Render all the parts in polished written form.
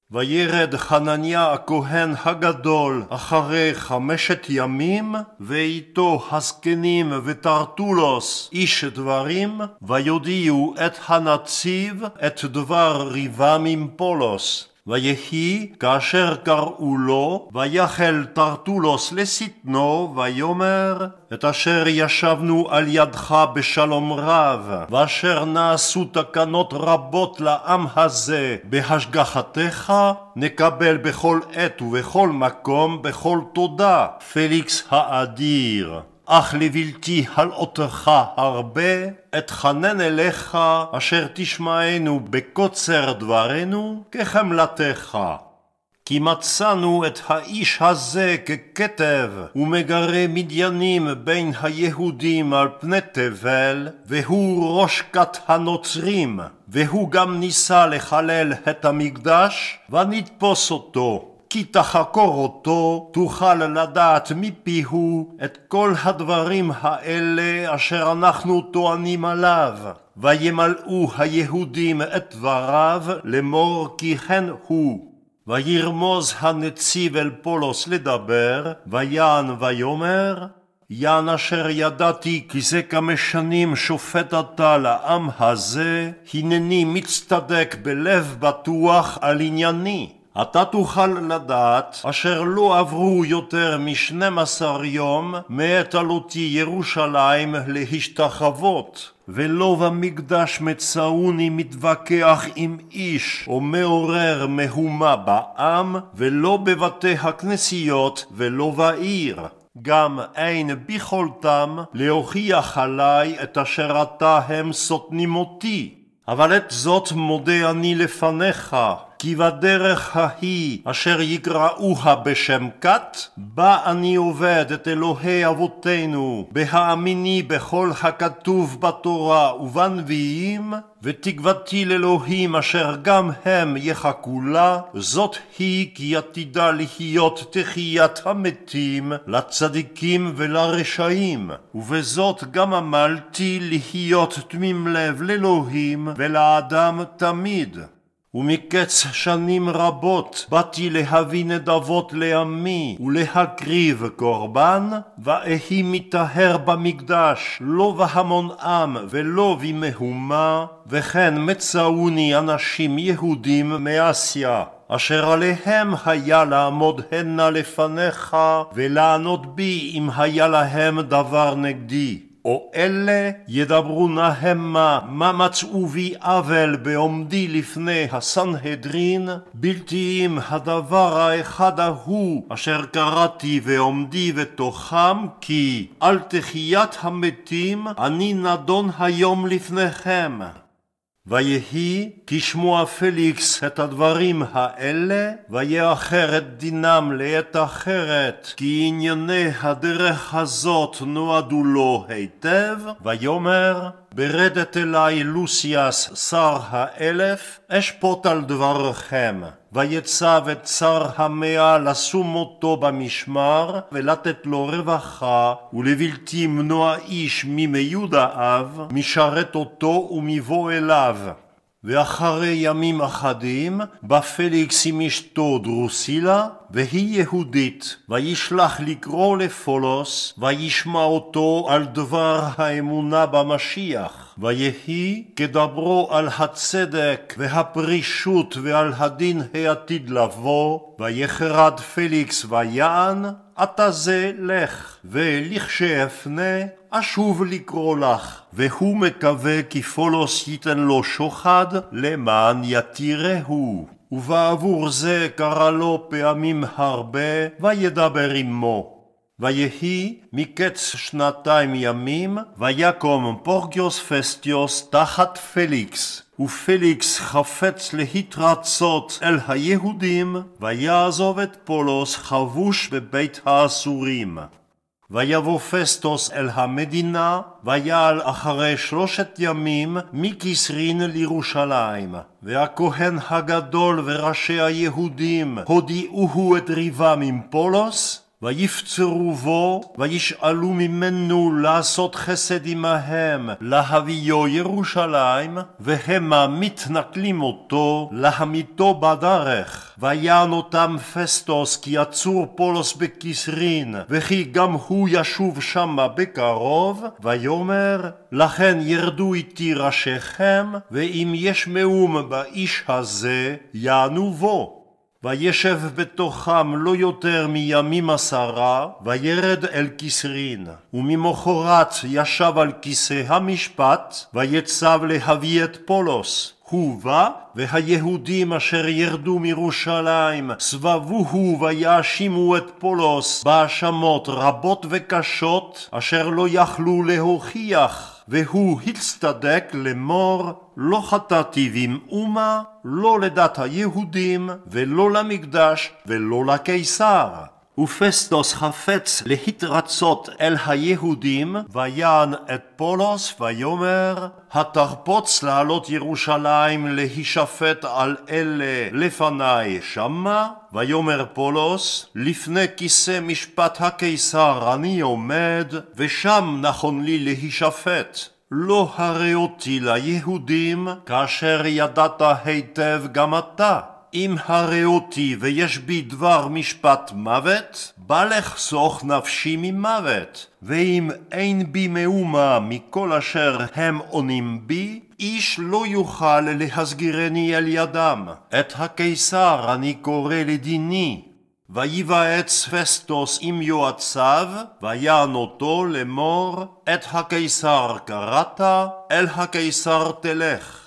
וירד חנניה הכהן הגדול אחרי 5 ימים, ואיתו הזקנים וטרטולוס איש דברים, ויודיעו את הנציב את דבר ריבם עם פולוס. ויהי כאשר קראו לו, ויחל טרטולוס לשטנו, ויאמר, את אשר ישבנו על ידך בשלום רב, ואשר נעשו תקנות רבות לעם הזה בהשגחתך, נקבל בכל עת ובכל מקום בכל תודה, פליקס האדיר. אך לבלתי הלאותך הרבה, אתחנן אליך אשר תשמענו בקוצר דברנו כחמלתך. כי מצאנו את האיש הזה ככתב ומגרה מדיינים בין היהודים על פני תבל, והוא ראש כת הנוצרים, והוא גם ניסה לחלל את המקדש, ונתפוס אותו. כי תחקור אותו, תוכל לדעת מפיהו את כל הדברים האלה אשר אנחנו טוענים עליו. וימלאו היהודים את דבריו לאמור כי כן הוא. וירמוז הנציב אל פולוס לדבר, ויען ויאמר, יען אשר ידעתי כי זה כמה שנים שופט אתה לעם הזה, הנני מצטדק בלב בטוח על ענייני. אתה תוכל לדעת אשר לא עברו יותר מ12 יום מעת עלותי ירושלים להשתחוות, ולא במקדש מצאוני מתווכח עם איש או מעורר מהומה בעם, ולא בבתי הכנסיות ולא בעיר. גם אין ביכולתם להוכיח עלי את אשר אתה הם סותנים אותי. אבל את זאת מודה אני לפניך, כי בדרך ההיא אשר יקראוה בשם כת, בה אני עובד את אלוהי אבותינו, בהאמיני בכל הכתוב בתורה ובנביאים, ותקוותי לאלוהים אשר גם הם יחכו לה, זאת היא כי עתידה להיות תחיית המתים לצדיקים ולרשעים, ובזאת גם עמלתי להיות תמים לב לאלוהים ולאדם תמיד. ומקץ שנים רבות באתי להביא נדבות לעמי ולהקריב קורבן, ואהי מטהר במקדש לא בהמון עם ולא במהומה, וכן מצאוני אנשים יהודים מאסיה, אשר עליהם היה לעמוד הנה לפניך ולענות בי אם היה להם דבר נגדי. או אלה ידברו נהמה מה מצאו בי עוול בעומדי לפני הסנהדרין, בלתי אם הדבר האחד ההוא אשר קראתי ועומדי בתוכם, כי על תחיית המתים אני נדון היום לפניכם. ויהי כי שמוע פליקס את הדברים האלה, ויאחר את דינם לעת אחרת, כי ענייני הדרך הזאת נועדו לו היטב, ויאמר, ברדת אלי לוסיאס שר 1000, אשפוט על דברכם. ויצב את שר 100 לשום אותו במשמר, ולתת לו רווחה, ולבלתי מנוע איש מיודעיו, משרת אותו ומבוא אליו. ואחרי ימים אחדים בא פליקס עם אשתו דרוסילה, והיא יהודית, וישלח לקרוא לפולוס, וישמע אותו על דבר האמונה במשיח. ויהי כדברו על הצדק והפרישות ועל הדין העתיד לבוא, ויחרד פליקס ויען, אתה זה לך, ולכשאפנה אשוב לקרוא לך. והוא מקווה כי פולוס ייתן לו שוחד למען יתירהו. ובעבור זה קרא לו פעמים הרבה, וידבר עמו. ויהי מקץ 2 ימים, ויקום פורקיוס פסטיוס תחת פליקס, ופליקס חפץ להתרצות אל היהודים, ויעזוב את פולוס חבוש בבית האסורים. ויבוא פסטוס אל המדינה, ויעל אחרי 3 ימים מקיסרין לירושלים. והכהן הגדול וראשי היהודים הודיעוהו את ריבם עם פולוס, ויפצרו בו, וישאלו ממנו לעשות חסד עמהם, להביאו ירושלים, והמה מתנכלים אותו, להמיתו בדרך. ויען אותם פסטוס כי יצור פולוס בקיסרין, וכי גם הוא ישוב שמה בקרוב, ויאמר לכן ירדו איתי ראשיכם, ואם יש מאום באיש הזה, יענו בו. וישב בתוכם לא יותר מימים 10, וירד אל כסרין. וממחרת ישב על כיסא המשפט, ויצב להביא את פולוס. הוא בא, והיהודים אשר ירדו מירושלים סבבוהו ויאשימו את פולוס בהאשמות רבות וקשות, אשר לא יכלו להוכיח. והוא הצטדק לאמור, לא חטאתי במאומה, לא לדת היהודים, ולא למקדש, ולא לקיסר. ופסטוס חפץ להתרצות אל היהודים, ויען את פולוס ויאמר, התרפוץ לעלות ירושלים להישפט על אלה לפני שמה? ויאמר פולוס, לפני כיסא משפט הקיסר אני עומד, ושם נכון לי להישפט. לא הרי אותי ליהודים, כאשר ידעת היטב גם אתה. אם הרי אותי ויש בי דבר משפט מוות, בא לחסוך נפשי ממוות. ואם אין בי מאומה מכל אשר הם עונים בי, איש לא יוכל להסגירני אל ידם. את הקיסר אני קורא לדיני. ויבעץ פסטוס עם יועציו, ויען אותו לאמור, את הקיסר קראת, אל הקיסר תלך.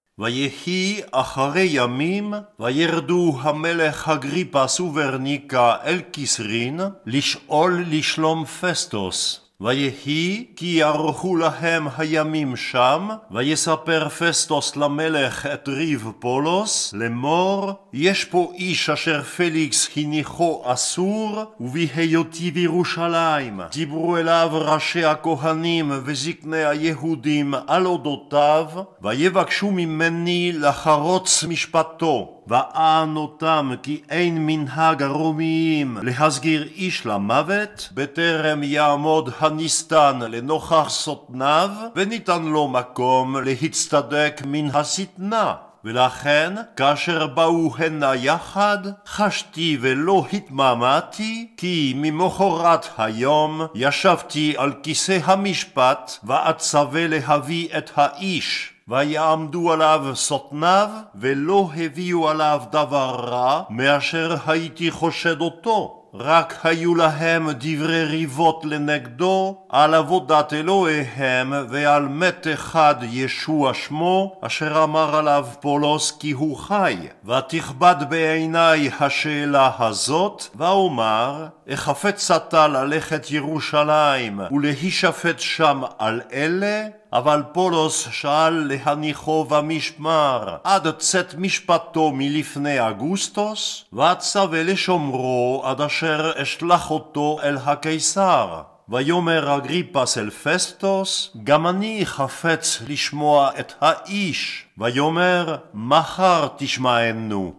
ויהי אחרי ימים, וירדו המלך אגריפס וברניקה אל כסרין, לשאול לשלום פסטוס. ויהי כי יארכו להם הימים שם, ויספר פסטוס למלך את ריב פולוס, לאמור, יש פה איש אשר פליקס הניחו אסור, ובהיותי בירושלים. דיברו אליו ראשי הכהנים וזקני היהודים על אודותיו, ויבקשו ממני לחרוץ משפטו. ואען אותם כי אין מנהג הרומיים להסגיר איש למוות, בטרם יעמוד הנסתן לנוכח סותניו, וניתן לו מקום להצטדק מן השטנה. ולכן, כאשר באו הנה יחד, חשתי ולא התמהמהתי, כי ממחרת היום ישבתי על כיסא המשפט, ואצווה להביא את האיש. ויעמדו עליו סותניו, ולא הביאו עליו דבר רע, מאשר הייתי חושד אותו. רק היו להם דברי ריבות לנגדו, על עבודת אלוהיהם, ועל מת אחד ישוע שמו, אשר אמר עליו פולוס כי הוא חי. ותכבד בעיניי השאלה הזאת, ואומר, החפץ אתה ללכת ירושלים, ולהישפט שם על אלה? אבל פולוס שאל להניחו במשמר עד צאת משפטו מלפני אגוסטוס, ואצווה לשומרו עד אשר אשלח אותו אל הקיסר. ויאמר אגריפס אל פסטוס, גם אני חפץ לשמוע את האיש. ויאמר, מחר תשמענו.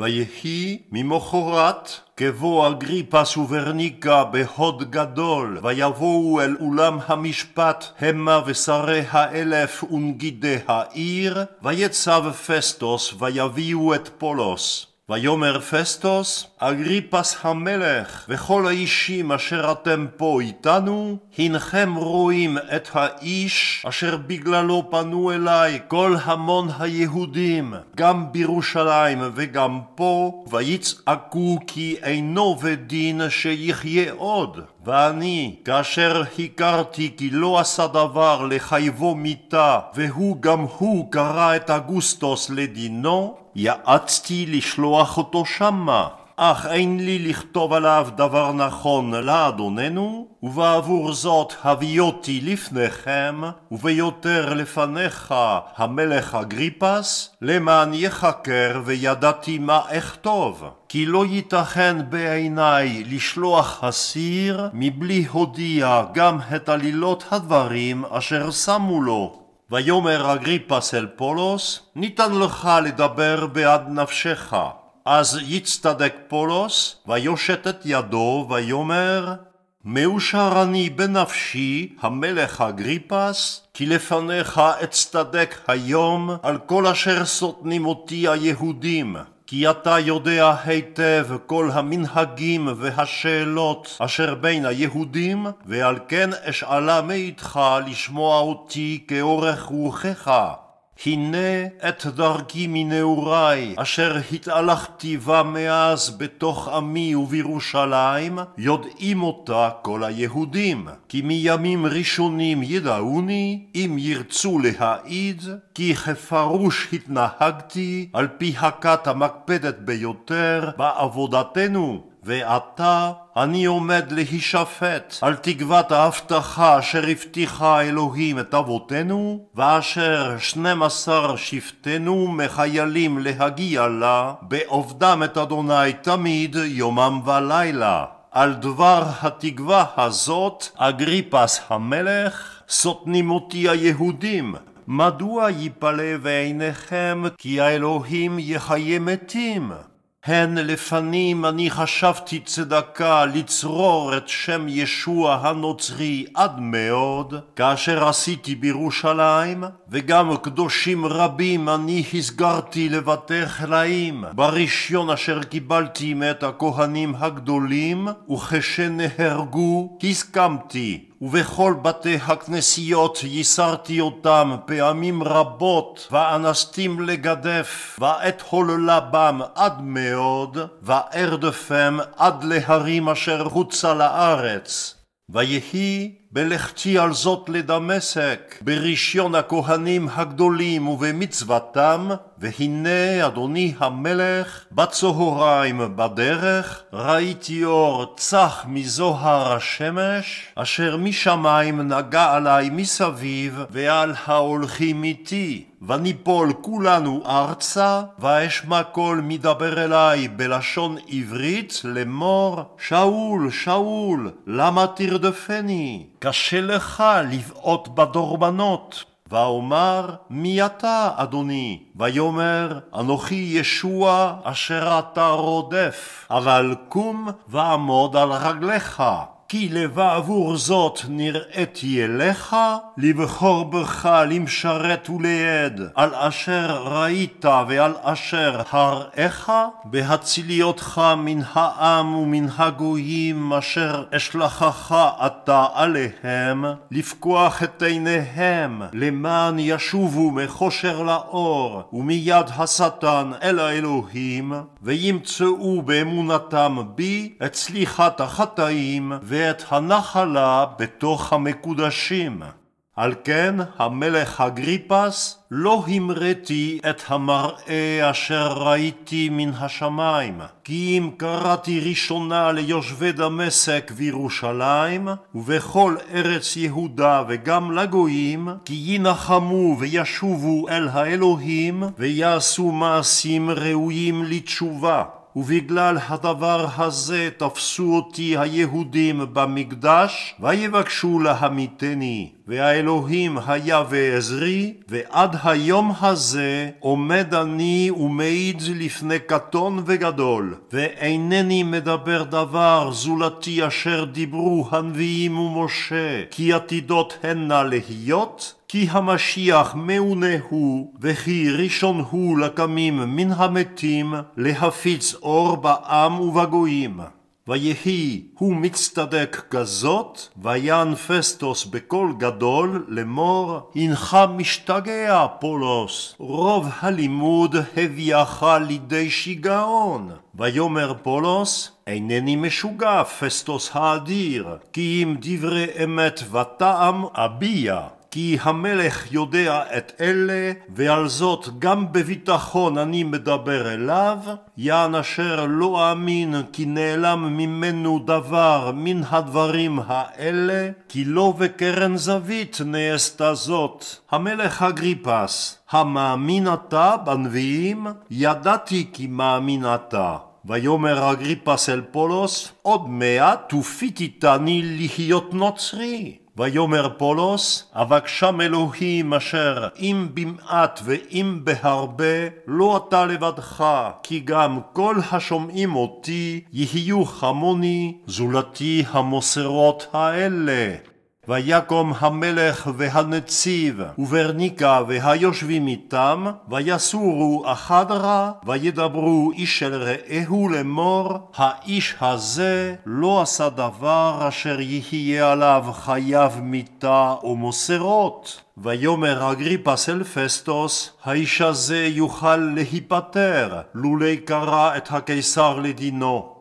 ויהי ממחרת כבוא אגריפס וברניקה בהוד גדול, ויבואו אל אולם המשפט המה ושרי 1000 ונגידי העיר, ויצב פסטוס ויביאו את פולוס. ויאמר פסטוס, אגריפס המלך וכל האישים אשר אתם פה איתנו, הנכם רואים את האיש אשר בגללו פנו אליי כל המון היהודים, גם בירושלים וגם פה, ויצעקו כי אינו בדין שיחיה עוד. ואני, כאשר הכרתי כי לא עשה דבר לחייבו מיתה, והוא גם הוא קרא את אגוסטוס לדינו, יעצתי לשלוח אותו שמה. אך אין לי לכתוב עליו דבר נכון לאדוננו, ובעבור זאת הביותי לפניכם, וביותר לפניך המלך אגריפס, למען יחקר וידעתי מה אכתוב. כי לא ייתכן בעיניי לשלוח אסיר מבלי הודיע גם את עלילות הדברים אשר שמו לו. ויאמר אגריפס אל פולוס, ניתן לך לדבר בעד נפשך. אז יצטדק פולוס, ויושט את ידו, ויאמר, מאושר אני בנפשי, המלך אגריפס, כי לפניך אצטדק היום על כל אשר סותנים אותי היהודים. כי אתה יודע היטב כל המנהגים והשאלות אשר בין היהודים, ועל כן אשאלה מאיתך לשמוע אותי כאורך רוחך. הנה את דרכי מנעוריי, אשר התהלכתי בה מאז בתוך עמי ובירושלים, יודעים אותה כל היהודים. כי מימים ראשונים ידעוני, אם ירצו להעיד, כי כפרוש התנהגתי על פי הכת המקפדת ביותר בעבודתנו. ועתה אני עומד להישפט על תקוות ההבטחה אשר הבטיחה אלוהים את אבותינו, ואשר 12 שבטנו מחיילים להגיע לה, בעובדם את אדוני תמיד יומם ולילה. על דבר התקווה הזאת אגריפס המלך סותנים אותי היהודים. מדוע יפלא בעיניכם כי האלוהים יחיה מתים? הן לפנים אני חשבתי צדקה לצרור את שם ישוע הנוצרי עד מאוד, כאשר עשיתי בירושלים, וגם קדושים רבים אני הסגרתי לבתי חלאים, ברישיון אשר קיבלתי מאת הכהנים הגדולים, וכשנהרגו הסכמתי. ובכל בתי הכנסיות ייסרתי אותם פעמים רבות, ואנסתים לגדף, ואת הוללה בם עד מאוד, וארדפם עד להרים אשר חוצה לארץ. ויהי בלכתי על זאת לדמשק, ברישיון הכהנים הגדולים ובמצוותם, והנה אדוני המלך, בצהריים בדרך, ראיתי אור צח מזוהר השמש, אשר משמיים נגע עלי מסביב ועל ההולכים איתי. וניפול כולנו ארצה, ואשמע קול מדבר אליי בלשון עברית לאמור, שאול, שאול, למה תרדפני? קשה לך לבעוט בדורבנות. ואומר, מי אתה, אדוני? ויאמר, אנוכי ישוע אשר אתה רודף, אבל קום ועמוד על רגליך. כי לבעבור זאת נראיתי אליך, לבחור בך למשרת ולעד, על אשר ראית ועל אשר הראיך, בהצילי אותך מן העם ומן הגויים אשר אשלחך אתה עליהם, לפקוח את עיניהם, למען ישובו מחושר לאור, ומיד השטן אל האלוהים, וימצאו באמונתם בי את סליחת החטאים, ואת הנחלה בתוך המקודשים. על כן המלך אגריפס לא המראתי את המראה אשר ראיתי מן השמיים, כי אם קראתי ראשונה ליושבי דמשק וירושלים, ובכל ארץ יהודה וגם לגויים, כי ינחמו וישובו אל האלוהים, ויעשו מעשים ראויים לתשובה. ובגלל הדבר הזה תפסו אותי היהודים במקדש, ויבקשו להמיתני. והאלוהים היה בעזרי, ועד היום הזה עומד אני ומעיד לפני קטון וגדול, ואינני מדבר דבר זולתי אשר דיברו הנביאים ומשה, כי עתידות הנה להיות, כי המשיח מעונה הוא, וכי ראשון הוא לקמים מן המתים, להפיץ אור בעם ובגויים. ויהי הוא מצטדק כזאת, ויען פסטוס בקול גדול לאמור, הנך משתגע פולוס, רוב הלימוד הביאך לידי שיגעון. ויאמר פולוס, אינני משוגע פסטוס האדיר, כי אם דברי אמת וטעם אביע. כי המלך יודע את אלה, ועל זאת גם בביטחון אני מדבר אליו, יען אשר לא אמין כי נעלם ממנו דבר מן הדברים האלה, כי לא בקרן זווית נעשתה זאת. המלך אגריפס, המאמין אתה בנביאים? ידעתי כי מאמין אתה. ויאמר אגריפס אל פולוס, עוד מעט תופיתיתני להיות נוצרי. ויאמר פולוס, אבקשם אלוהים אשר אם במעט ואם בהרבה לא אתה לבדך, כי גם כל השומעים אותי יהיו כמוני, זולתי המוסרות האלה. ויקום המלך והנציב וברניקה והיושבים איתם, ויסורו אחדרה, וידברו איש אל רעהו לאמור, האיש הזה לא עשה דבר אשר יהיה עליו חייב מיתה או מוסרות. ויאמר אגריפס אל פסטוס, האיש הזה יוכל להיפטר, לולי קרא את הקיסר לדינו.